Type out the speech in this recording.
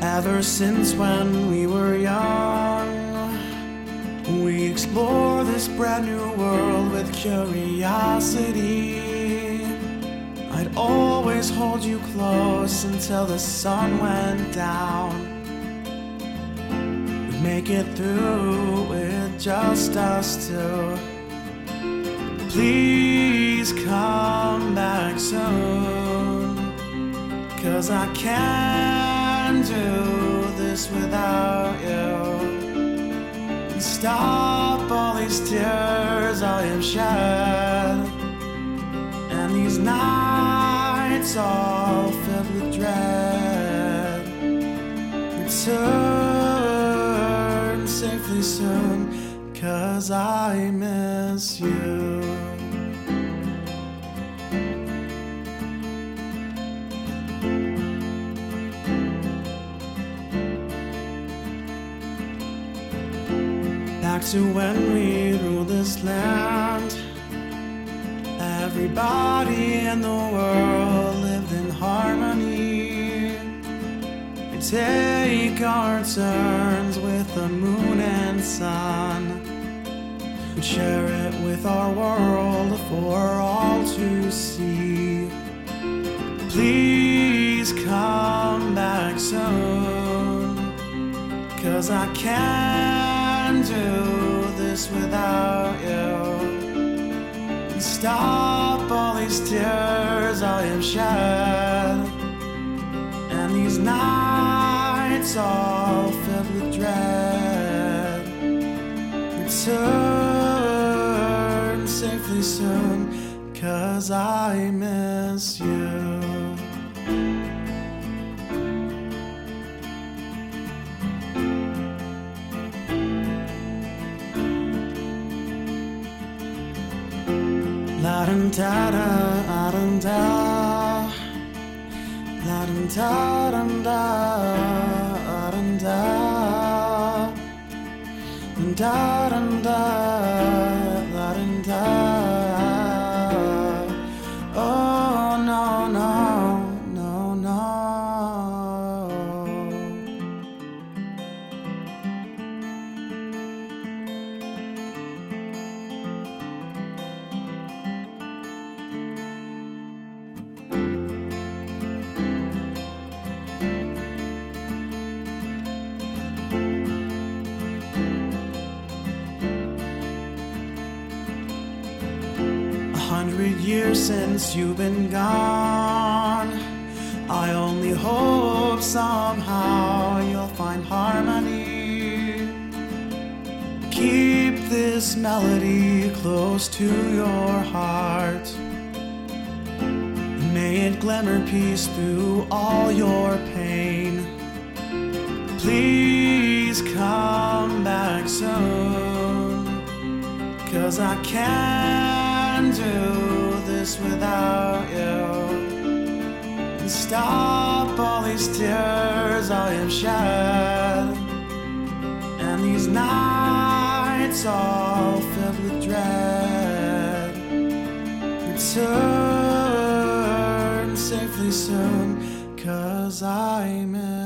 Ever since when we were young, we explore this brand new world with curiosity. I'd always hold you close until the sun went down. We'd make it through with just us two. Please come back soon, 'cause I can't do this without you. And stop all these tears I have shed, and these nights all filled with dread. Return safely soon, 'cause I miss you. Back to when we ruled this land, everybody in the world lived in harmony. We take our turns with the moon and sun. We share it with our world for all to see. Please come back soon, 'cause I can't do this without you. And stop all these tears I have shed, and these nights all filled with dread. Return safely soon, 'cause I miss you. La dum da da dum da, la dum da dum da dum da, da dum da, la dum da. Oh no no no no. 100 years since you've been gone. I only hope somehow you'll find harmony. Keep this melody close to your heart. May it glimmer peace through all your pain. Please come back soon, 'cause I can't do this without you. And stop all these tears I have shed, and these nights all filled with dread. Return safely soon, 'cause I miss